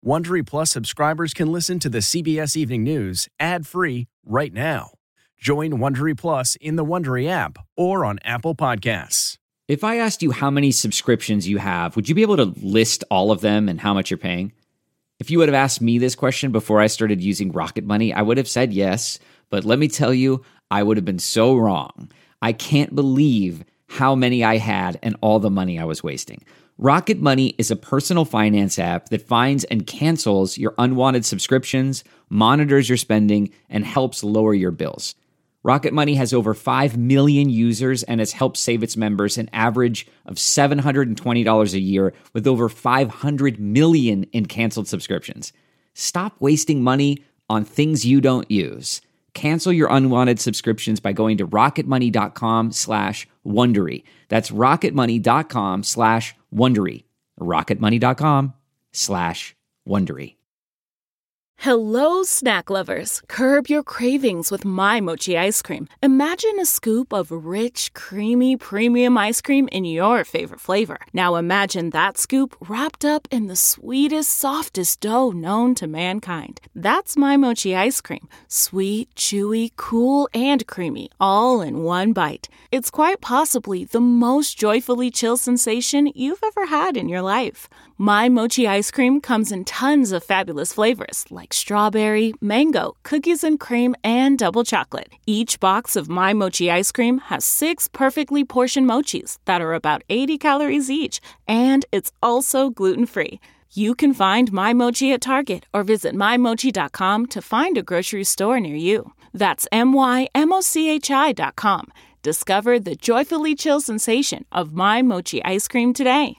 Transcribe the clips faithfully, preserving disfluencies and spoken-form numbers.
Wondery Plus subscribers can listen to the C B S Evening News ad-free right now. Join Wondery Plus in the Wondery app or on Apple Podcasts. If I asked you how many subscriptions you have, would you be able to list all of them and how much you're paying? If you would have asked me this question before I started using Rocket Money, I would have said yes, but let me tell you, I would have been so wrong. I can't believe how many I had and all the money I was wasting. Rocket Money is a personal finance app that finds and cancels your unwanted subscriptions, monitors your spending, and helps lower your bills. Rocket Money has over five million users and has helped save its members an average of seven hundred twenty dollars a year with over five hundred million in canceled subscriptions. Stop wasting money on things you don't use. Cancel your unwanted subscriptions by going to rocketmoney.com slash Wondery. That's rocketmoney.com slash Wondery. rocketmoney.com slash Wondery. Hello, snack lovers. Curb your cravings with My Mochi ice cream. Imagine a scoop of rich, creamy, premium ice cream in your favorite flavor. Now imagine that scoop wrapped up in the sweetest, softest dough known to mankind. That's My Mochi ice cream. Sweet, chewy, cool, and creamy, all in one bite. It's quite possibly the most joyfully chill sensation you've ever had in your life. My Mochi ice cream comes in tons of fabulous flavors like strawberry, mango, cookies and cream, and double chocolate. Each box of My Mochi ice cream has six perfectly portioned mochis that are about eighty calories each, and it's also gluten-free. You can find My Mochi at Target or visit my mochi dot com to find a grocery store near you. That's M Y M O C H I dot com. Discover the joyfully chill sensation of My Mochi ice cream today.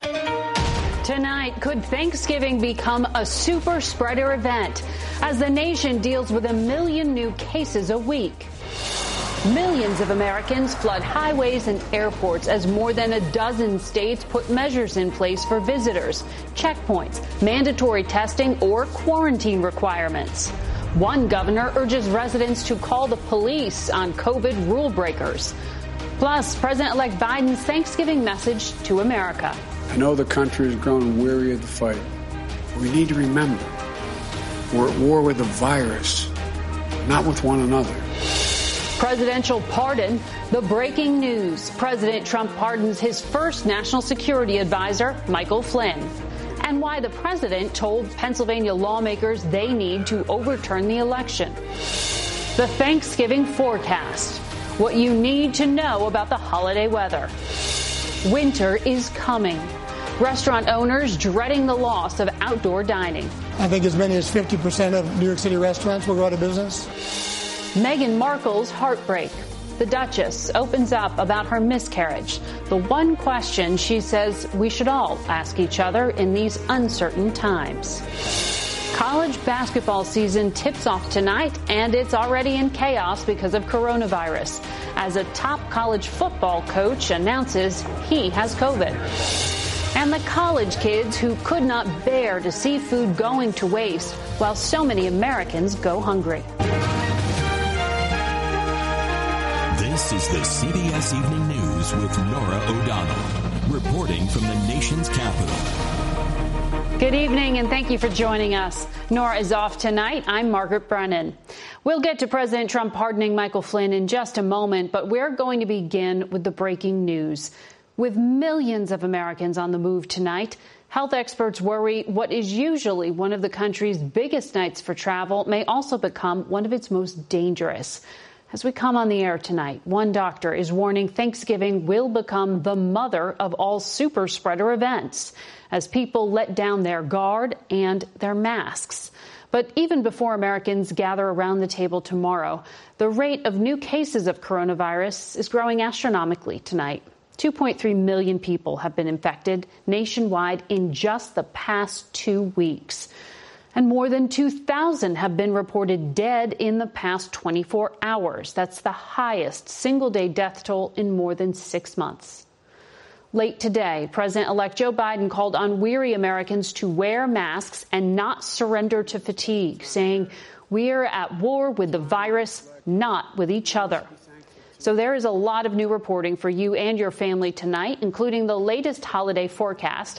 Tonight, could Thanksgiving become a super spreader event as the nation deals with a million new cases a week? Millions of Americans flood highways and airports as more than a dozen states put measures in place for visitors, checkpoints, mandatory testing, or quarantine requirements. One governor urges residents to call the police on COVID rule breakers. Plus, President-elect Biden's Thanksgiving message to America. I know the country has grown weary of the fight. We need to remember, we're at war with the virus, not with one another. Presidential pardon, the breaking news. President Trump pardons his first national security advisor, Michael Flynn. And why the president told Pennsylvania lawmakers they need to overturn the election. The Thanksgiving forecast. What you need to know about the holiday weather. Winter is coming. Restaurant owners dreading the loss of outdoor dining. I think as many as fifty percent of New York City restaurants will go out of business. Meghan Markle's heartbreak. The Duchess opens up about her miscarriage. The one question she says we should all ask each other in these uncertain times. College basketball season tips off tonight, and it's already in chaos because of coronavirus, as a top college football coach announces he has COVID. And the college kids who could not bear to see food going to waste while so many Americans go hungry. This is the C B S Evening News with Norah O'Donnell, reporting from the nation's capital. Good evening, and thank you for joining us. Norah is off tonight. I'm Margaret Brennan. We'll get to President Trump pardoning Michael Flynn in just a moment, but we're going to begin with the breaking news. With millions of Americans on the move tonight, health experts worry what is usually one of the country's biggest nights for travel may also become one of its most dangerous. As we come on the air tonight, one doctor is warning Thanksgiving will become the mother of all super spreader events as people let down their guard and their masks. But even before Americans gather around the table tomorrow, the rate of new cases of coronavirus is growing astronomically tonight. two point three million people have been infected nationwide in just the past two weeks. And more than two thousand have been reported dead in the past twenty-four hours. That's the highest single-day death toll in more than six months. Late today, President-elect Joe Biden called on weary Americans to wear masks and not surrender to fatigue, saying, "We are at war with the virus, not with each other." So there is a lot of new reporting for you and your family tonight, including the latest holiday forecast.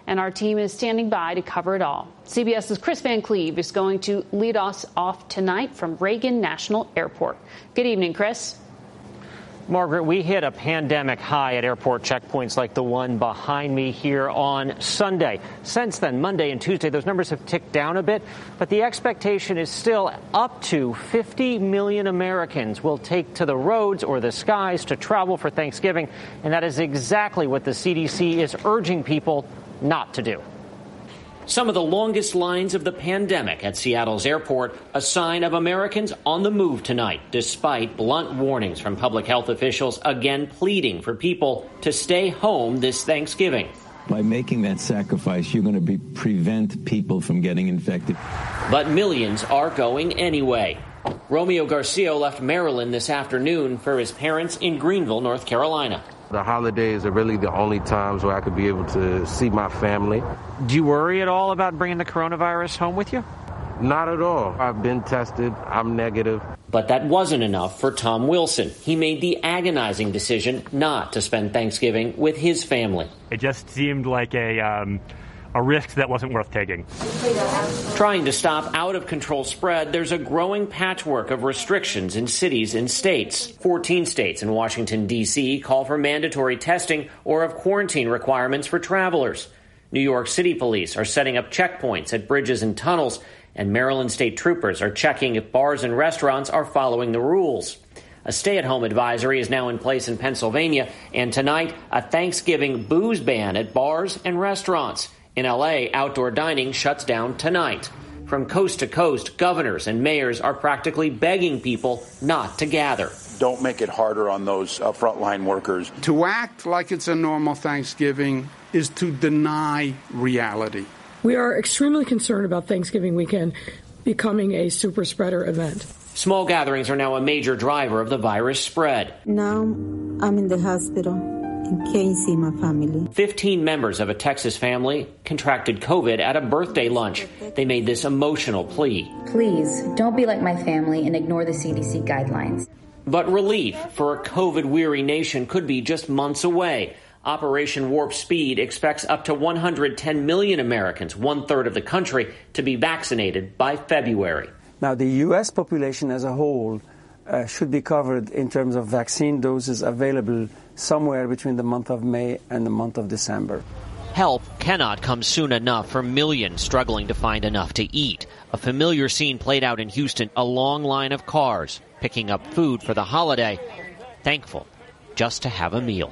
and our team is standing by to cover it all. CBS's Chris Van Cleve is going to lead us off tonight from Reagan National Airport. Good evening, Chris. Margaret, we hit a pandemic high at airport checkpoints like the one behind me here on Sunday. Since then, Monday and Tuesday, those numbers have ticked down a bit, but the expectation is still up to fifty million Americans will take to the roads or the skies to travel for Thanksgiving, and that is exactly what the C D C is urging people not to do. Some of the longest lines of the pandemic at Seattle's airport, a sign of Americans on the move tonight, despite blunt warnings from public health officials again pleading for people to stay home this Thanksgiving. By making that sacrifice, you're going to be, prevent people from getting infected. But millions are going anyway. Romeo Garcia left Maryland this afternoon for his parents in Greenville, North Carolina. The holidays are really the only times where I could be able to see my family. Do you worry at all about bringing the coronavirus home with you? Not at all. I've been tested. I'm negative. But that wasn't enough for Tom Wilson. He made the agonizing decision not to spend Thanksgiving with his family. It just seemed like a... Um A risk that wasn't worth taking. Trying to stop out-of-control spread, there's a growing patchwork of restrictions in cities and states. fourteen states and Washington, D C call for mandatory testing or of quarantine requirements for travelers. New York City police are setting up checkpoints at bridges and tunnels, and Maryland state troopers are checking if bars and restaurants are following the rules. A stay-at-home advisory is now in place in Pennsylvania, and tonight, a Thanksgiving booze ban at bars and restaurants. In L A, outdoor dining shuts down tonight. From coast to coast, governors and mayors are practically begging people not to gather. Don't make it harder on those uh, frontline workers. To act like it's a normal Thanksgiving is to deny reality. We are extremely concerned about Thanksgiving weekend becoming a super spreader event. Small gatherings are now a major driver of the virus spread. Now I'm in the hospital. Can't see my family. Fifteen members of a Texas family contracted COVID at a birthday lunch. They made this emotional plea. Please, don't be like my family and ignore the C D C guidelines. But relief for a COVID-weary nation could be just months away. Operation Warp Speed expects up to one hundred ten million Americans, one-third of the country, to be vaccinated by February. Now, the U S population as a whole uh, should be covered in terms of vaccine doses available somewhere between the month of May and the month of December. Help cannot come soon enough for millions struggling to find enough to eat. A familiar scene played out in Houston, a long line of cars picking up food for the holiday, thankful just to have a meal.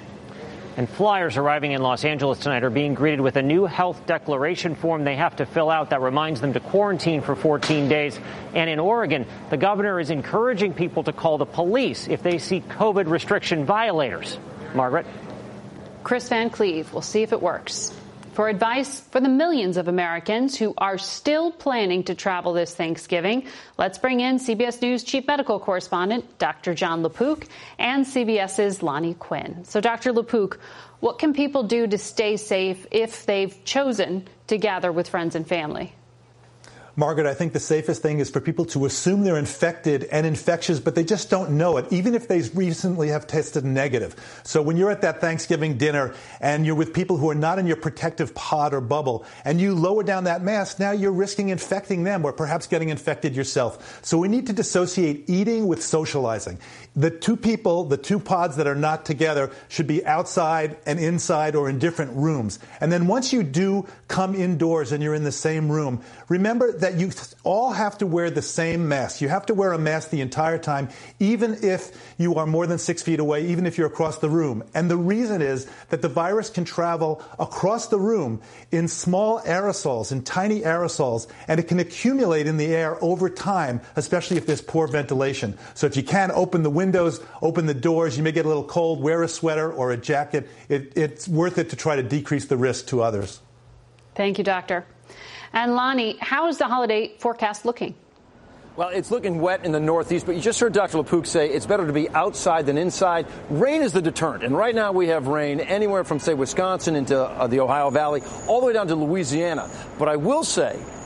And flyers arriving in Los Angeles tonight are being greeted with a new health declaration form they have to fill out that reminds them to quarantine for fourteen days. And in Oregon, the governor is encouraging people to call the police if they see COVID restriction violators. Margaret? Chris Van Cleve. We'll see if it works. For advice for the millions of Americans who are still planning to travel this Thanksgiving, let's bring in C B S News Chief Medical Correspondent Doctor Jon LaPook and CBS's Lonnie Quinn. So, Doctor LaPook, what can people do to stay safe if they've chosen to gather with friends and family? Margaret, I think the safest thing is for people to assume they're infected and infectious, but they just don't know it, even if they recently have tested negative. So when you're at that Thanksgiving dinner and you're with people who are not in your protective pod or bubble, and you lower down that mask, now you're risking infecting them or perhaps getting infected yourself. So we need to dissociate eating with socializing. The two people, the two pods that are not together, should be outside and inside or in different rooms. And then once you do come indoors and you're in the same room, remember that you all have to wear the same mask. You have to wear a mask the entire time, even if you are more than six feet away, even if you're across the room. And the reason is that the virus can travel across the room in small aerosols, in tiny aerosols, and it can accumulate in the air over time, especially if there's poor ventilation. So if you can, open the windows, open the doors. You may get a little cold, wear a sweater or a jacket. It, it's worth it to try to decrease the risk to others. Thank you, Doctor. And Lonnie, how is the holiday forecast looking? Well, it's looking wet in the Northeast, but you just heard Doctor LaPook say it's better to be outside than inside. Rain is the deterrent, and right now we have rain anywhere from, say, Wisconsin into uh, the Ohio Valley, all the way down to Louisiana. But I will say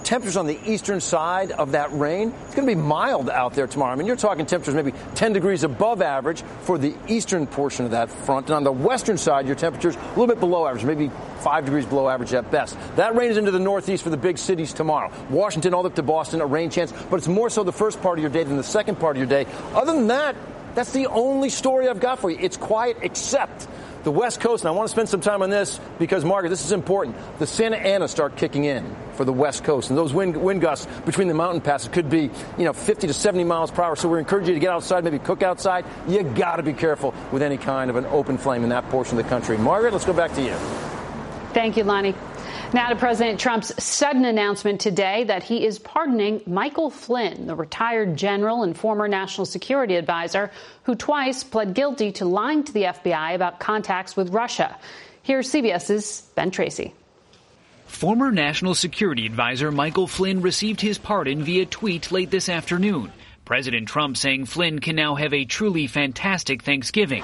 temperatures on the eastern side of that rain, it's going to be mild out there tomorrow. I mean, you're talking temperatures maybe ten degrees above average for the eastern portion of that front. And on the western side, your temperatures a little bit below average, maybe five degrees below average at best. That rain is into the northeast for the big cities tomorrow. Washington all up to Boston, a rain chance, but it's more so the first part of your day than the second part of your day. Other than that, that's the only story I've got for you. It's quiet except the West Coast, and I want to spend some time on this because, Margaret, this is important. The Santa Ana start kicking in for the West Coast, and those wind, wind gusts between the mountain passes could be, you know, fifty to seventy miles per hour. So we encourage you to get outside, maybe cook outside. You got to be careful with any kind of an open flame in that portion of the country. Margaret, let's go back to you. Thank you, Lonnie. Now to President Trump's sudden announcement today that he is pardoning Michael Flynn, the retired general and former national security advisor who twice pled guilty to lying to the F B I about contacts with Russia. Here's CBS's Ben Tracy. Former national security advisor Michael Flynn received his pardon via tweet late this afternoon. President Trump saying Flynn can now have a truly fantastic Thanksgiving.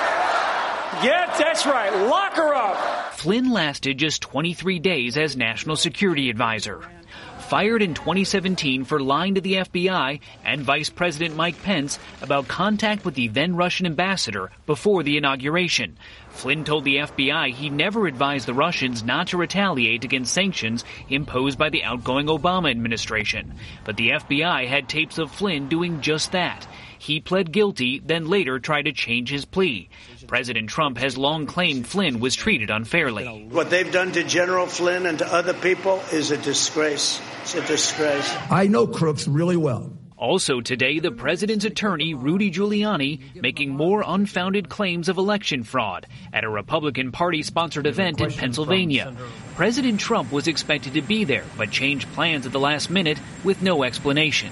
Yeah, that's right. Lock her up. Flynn lasted just twenty-three days as national security advisor. Fired in twenty seventeen for lying to the F B I and Vice President Mike Pence about contact with the then Russian ambassador before the inauguration. Flynn told the F B I he never advised the Russians not to retaliate against sanctions imposed by the outgoing Obama administration. But the F B I had tapes of Flynn doing just that. He pled guilty, then later tried to change his plea. President Trump has long claimed Flynn was treated unfairly. What they've done to General Flynn and to other people is a disgrace. It's a disgrace. I know crooks really well. Also today, the president's attorney, Rudy Giuliani, making more unfounded claims of election fraud at a Republican Party-sponsored event in Pennsylvania. President Trump was expected to be there, but changed plans at the last minute with no explanation.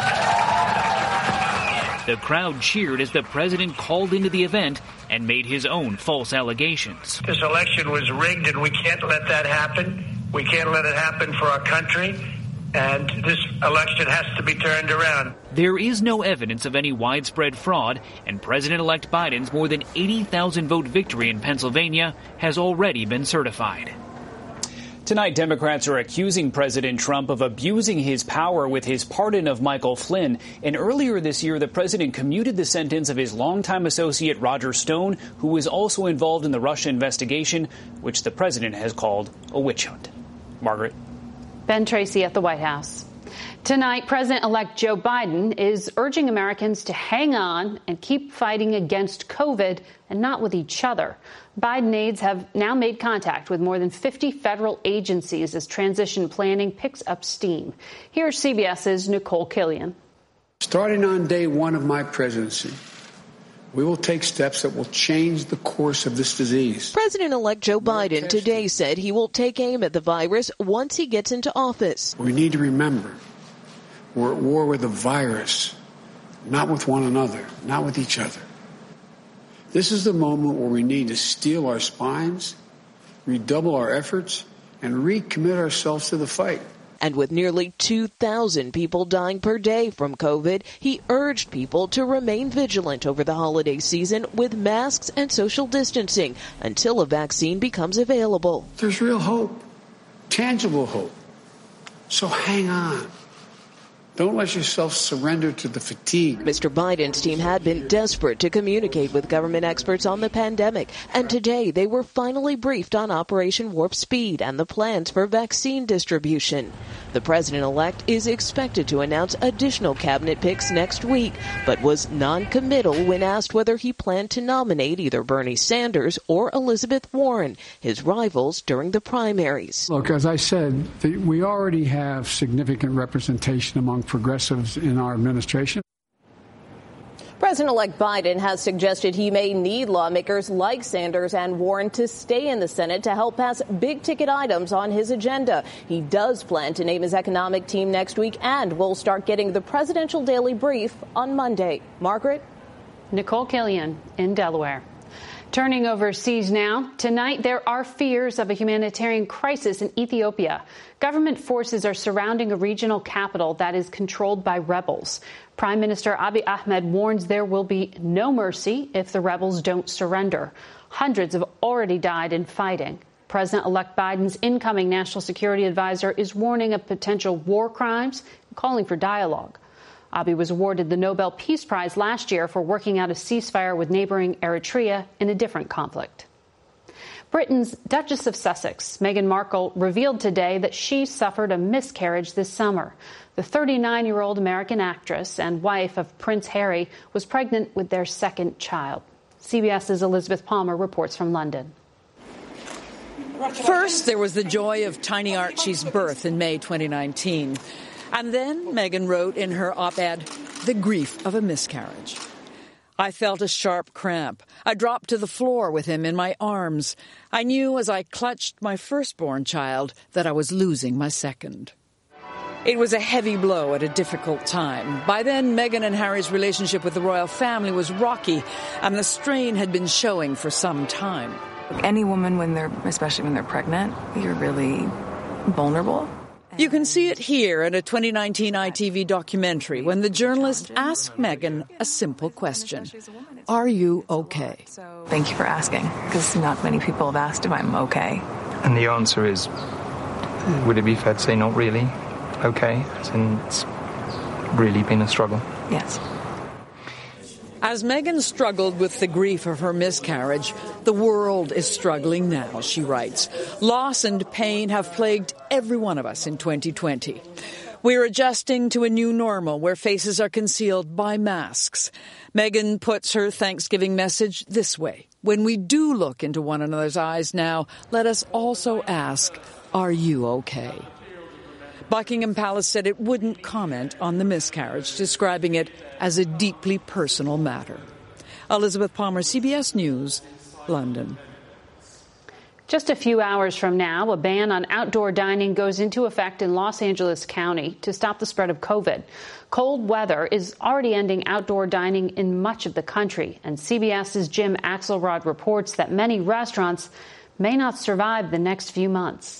The crowd cheered as the president called into the event and made his own false allegations. This election was rigged, and we can't let that happen. We can't let it happen for our country. And this election has to be turned around. There is no evidence of any widespread fraud, and President-elect Biden's more than eighty thousand vote victory in Pennsylvania has already been certified. Tonight, Democrats are accusing President Trump of abusing his power with his pardon of Michael Flynn. And earlier this year, the president commuted the sentence of his longtime associate Roger Stone, who was also involved in the Russia investigation, which the president has called a witch hunt. Margaret. Ben Tracy at the White House. Tonight, President-elect Joe Biden is urging Americans to hang on and keep fighting against COVID and not with each other. Biden aides have now made contact with more than fifty federal agencies as transition planning picks up steam. Here's CBS's Nicole Killion. Starting on day one of my presidency, we will take steps that will change the course of this disease. President-elect Joe Biden today said he will take aim at the virus once he gets into office. We need to remember we're at war with the virus, not with one another, not with each other. This is the moment where we need to steel our spines, redouble our efforts, and recommit ourselves to the fight. And with nearly two thousand people dying per day from COVID, he urged people to remain vigilant over the holiday season with masks and social distancing until a vaccine becomes available. There's real hope, tangible hope. So hang on. Don't let yourself surrender to the fatigue. Mister Biden's team had been desperate to communicate with government experts on the pandemic, and today they were finally briefed on Operation Warp Speed and the plans for vaccine distribution. The president-elect is expected to announce additional cabinet picks next week, but was non-committal when asked whether he planned to nominate either Bernie Sanders or Elizabeth Warren, his rivals during the primaries. Look, as I said, we already have significant representation among progressives in our administration. President-elect Biden has suggested he may need lawmakers like Sanders and Warren to stay in the Senate to help pass big-ticket items on his agenda. He does plan to name his economic team next week and will start getting the presidential daily brief on Monday. Margaret? Nicole Killion in Delaware. Turning overseas now, tonight there are fears of a humanitarian crisis in Ethiopia. Government forces are surrounding a regional capital that is controlled by rebels. Prime Minister Abiy Ahmed warns there will be no mercy if the rebels don't surrender. Hundreds have already died in fighting. President-elect Biden's incoming national security advisor is warning of potential war crimes and calling for dialogue. Abiy was awarded the Nobel Peace Prize last year for working out a ceasefire with neighboring Eritrea in a different conflict. Britain's Duchess of Sussex, Meghan Markle, revealed today that she suffered a miscarriage this summer. The thirty-nine-year-old American actress and wife of Prince Harry was pregnant with their second child. CBS's Elizabeth Palmer reports from London. First, there was the joy of tiny Archie's birth in May twenty nineteen. And then Meghan wrote in her op-ed, "The grief of a miscarriage. I felt a sharp cramp. I dropped to the floor with him in my arms. I knew as I clutched my firstborn child that I was losing my second." It was a heavy blow at a difficult time. By then, Meghan and Harry's relationship with the royal family was rocky, and the strain had been showing for some time. Any woman, when they're, especially when they're pregnant, you're really vulnerable. You can see it here in a twenty nineteen I T V documentary when the journalist asked Meghan a simple question. Are you okay? Thank you for asking, because not many people have asked if I'm okay. And the answer is, would it be fair to say not really okay? As in, it's really been a struggle. Yes. As Meghan struggled with the grief of her miscarriage, the world is struggling now, she writes. Loss and pain have plagued every one of us in twenty twenty. We're adjusting to a new normal where faces are concealed by masks. Meghan puts her Thanksgiving message this way. When we do look into one another's eyes now, let us also ask, are you okay? Buckingham Palace said it wouldn't comment on the miscarriage, describing it as a deeply personal matter. Elizabeth Palmer, C B S News, London. Just a few hours from now, a ban on outdoor dining goes into effect in Los Angeles County to stop the spread of COVID. Cold weather is already ending outdoor dining in much of the country, and CBS's Jim Axelrod reports that many restaurants may not survive the next few months.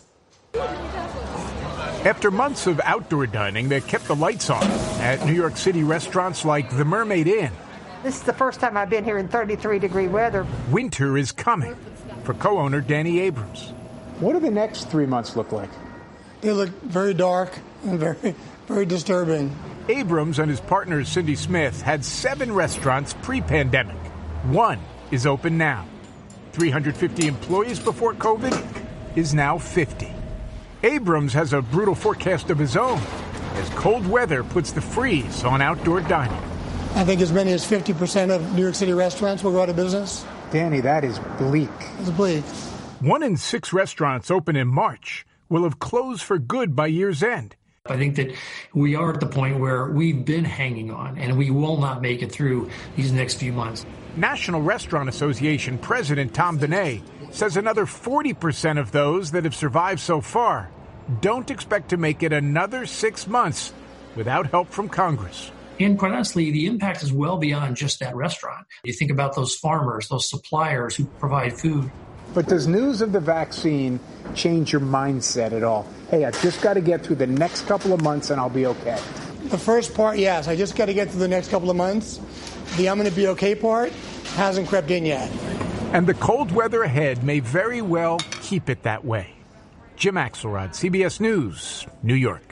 After months of outdoor dining that kept the lights on at New York City restaurants like the Mermaid Inn, this is the first time I've been here in thirty-three degree weather. Winter is coming for co-owner Danny Abrams. What do the next three months look like? They look very dark and very, very disturbing. Abrams and his partner Cindy Smith had seven restaurants pre-pandemic. One is open now. three hundred fifty employees before COVID is now fifty. Abrams has a brutal forecast of his own as cold weather puts the freeze on outdoor dining. I think as many as fifty percent of New York City restaurants will go out of business. Danny, that is bleak. It's bleak. One in six restaurants open in March will have closed for good by year's end. I think that we are at the point where we've been hanging on, and we will not make it through these next few months. National Restaurant Association President Tom Benet says another forty percent of those that have survived so far don't expect to make it another six months without help from Congress. And quite honestly, the impact is well beyond just that restaurant. You think about those farmers, those suppliers who provide food. But does news of the vaccine change your mindset at all? Hey, I just got to get through the next couple of months and I'll be okay. The first part, yes. I just got to get through the next couple of months. The I'm going to be okay part hasn't crept in yet. And the cold weather ahead may very well keep it that way. Jim Axelrod, C B S News, New York.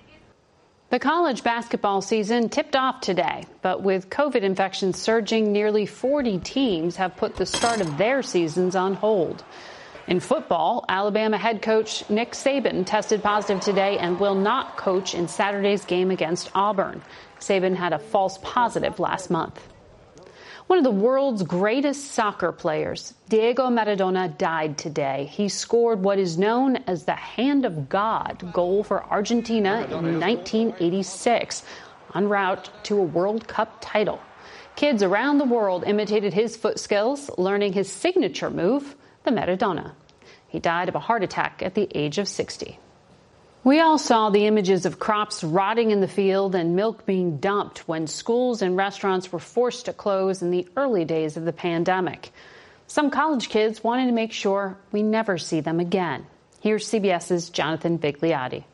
The college basketball season tipped off today, but with COVID infections surging, nearly forty teams have put the start of their seasons on hold. In football, Alabama head coach Nick Saban tested positive today and will not coach in Saturday's game against Auburn. Saban had a false positive last month. One of the world's greatest soccer players, Diego Maradona, died today. He scored what is known as the Hand of God goal for Argentina in nineteen eighty-six, en route to a World Cup title. Kids around the world imitated his foot skills, learning his signature move, the Maradona. He died of a heart attack at the age of sixty. We all saw the images of crops rotting in the field and milk being dumped when schools and restaurants were forced to close in the early days of the pandemic. Some college kids wanted to make sure we never see them again. Here's CBS's Jonathan Vigliotti.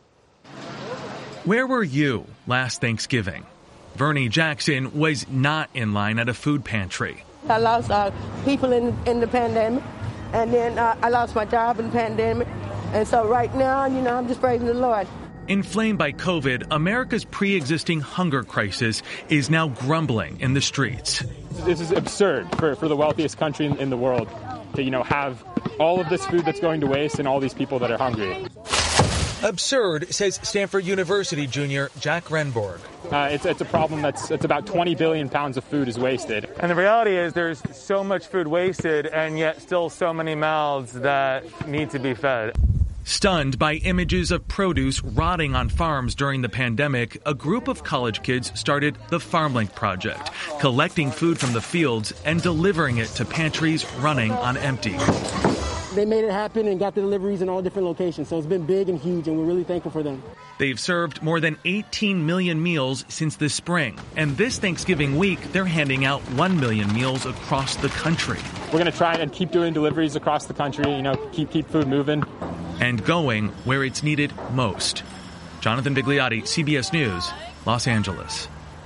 Where were you last Thanksgiving? Vernie Jackson was not in line at a food pantry. I lost uh, people in, in the pandemic, And then uh, I lost my job in the pandemic. And so right now, you know, I'm just praising the Lord. Inflamed by COVID, America's pre-existing hunger crisis is now grumbling in the streets. This is absurd for, for the wealthiest country in, in the world to, you know, have all of this food that's going to waste and all these people that are hungry. Absurd, says Stanford University junior Jack Renborg. Uh, it's, it's a problem that's it's about twenty billion pounds of food is wasted. And the reality is there's so much food wasted and yet still so many mouths that need to be fed. Stunned by images of produce rotting on farms during the pandemic, a group of college kids started the FarmLink Project, collecting food from the fields and delivering it to pantries running on empty. They made it happen and got the deliveries in all different locations, so it's been big and huge, and we're really thankful for them. They've served more than eighteen million meals since the spring, and this Thanksgiving week, they're handing out one million meals across the country. We're going to try and keep doing deliveries across the country, you know, keep keep food moving. And going where it's needed most. Jonathan Bigliotti, C B S News, Los Angeles.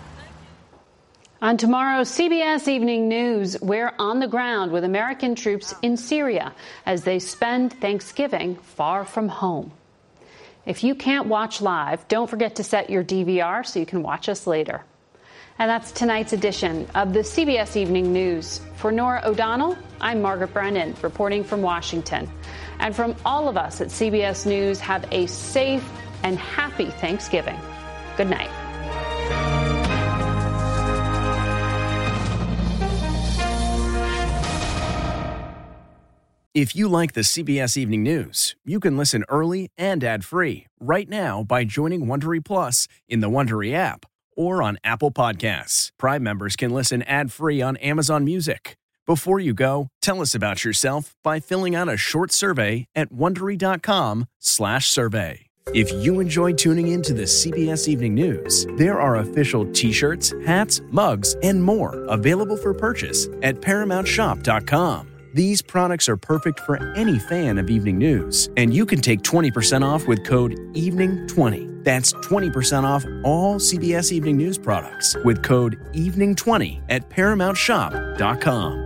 On tomorrow's C B S Evening News, we're on the ground with American troops in Syria as they spend Thanksgiving far from home. If you can't watch live, don't forget to set your D V R so you can watch us later. And that's tonight's edition of the C B S Evening News. For Norah O'Donnell, I'm Margaret Brennan, reporting from Washington. And from all of us at C B S News, have a safe and happy Thanksgiving. Good night. If you like the C B S Evening News, you can listen early and ad-free right now by joining Wondery Plus in the Wondery app or on Apple Podcasts. Prime members can listen ad-free on Amazon Music. Before you go, tell us about yourself by filling out a short survey at Wondery.com slash survey. If you enjoy tuning in to the C B S Evening News, there are official t-shirts, hats, mugs, and more available for purchase at Paramount Shop dot com. These products are perfect for any fan of evening news, and you can take twenty percent off with code evening twenty. That's twenty percent off all C B S Evening News products with code evening twenty at Paramount Shop dot com.